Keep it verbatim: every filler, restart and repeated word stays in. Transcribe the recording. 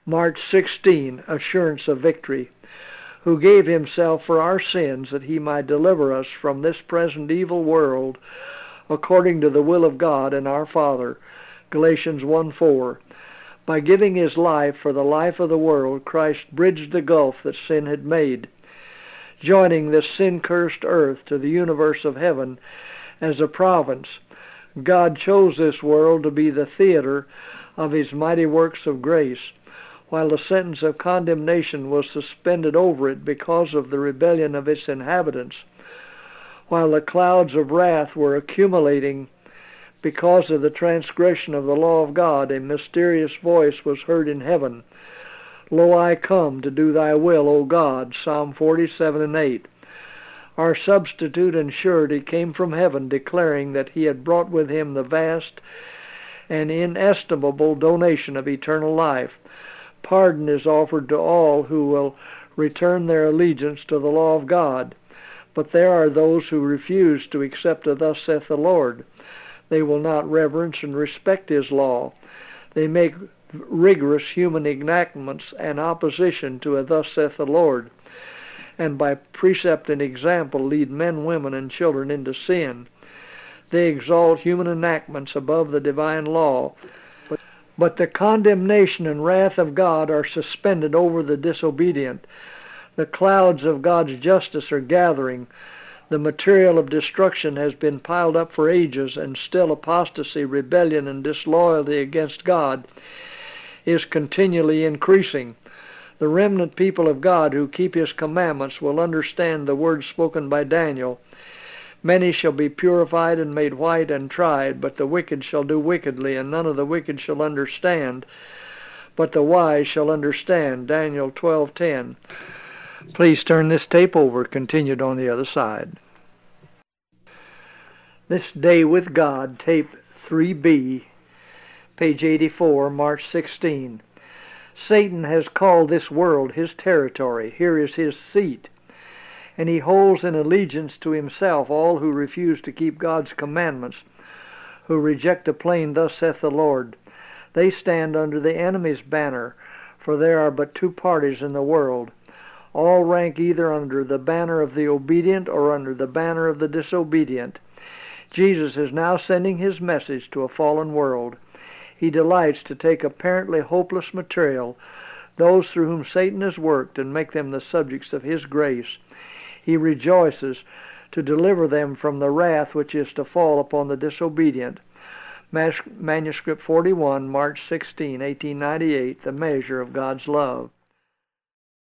March sixteenth, assurance of victory. Who gave himself for our sins that he might deliver us from this present evil world, according to the will of God and our Father. Galatians one four. By giving his life for the life of the world, Christ bridged the gulf that sin had made, joining this sin-cursed earth to the universe of heaven as a province. God chose this world to be the theater of his mighty works of grace, while the sentence of condemnation was suspended over it because of the rebellion of its inhabitants, while the clouds of wrath were accumulating because of the transgression of the law of God. A mysterious voice was heard in heaven. Lo, I come to do thy will, O God. Psalm forty-seven and eight. Our substitute and surety came from heaven, declaring that he had brought with him the vast and inestimable donation of eternal life. Pardon is offered to all who will return their allegiance to the law of God. But there are those who refuse to accept a thus saith the Lord. They will not reverence and respect his law. They make rigorous human enactments and opposition to a thus saith the Lord, and by precept and example lead men, women, and children into sin. They exalt human enactments above the divine law. But, but the condemnation and wrath of God are suspended over the disobedient. The clouds of God's justice are gathering. The material of destruction has been piled up for ages, and still apostasy, rebellion, and disloyalty against God is continually increasing. The remnant people of God who keep his commandments will understand the words spoken by Daniel. Many shall be purified and made white and tried, but the wicked shall do wickedly, and none of the wicked shall understand, but the wise shall understand. Daniel twelve ten. Please turn this tape over, continued on the other side. This Day with God, tape three B, page eighty-four, March sixteenth. Satan has called this world his territory. Here is his seat. And he holds in allegiance to himself all who refuse to keep God's commandments, who reject the plain thus saith the Lord. They stand under the enemy's banner, for there are but two parties in the world. All rank either under the banner of the obedient or under the banner of the disobedient. Jesus is now sending his message to a fallen world. He delights to take apparently hopeless material, those through whom Satan has worked, and make them the subjects of his grace. He rejoices to deliver them from the wrath which is to fall upon the disobedient. Manuscript forty-one, March sixteenth, eighteen ninety-eight, The Measure of God's Love.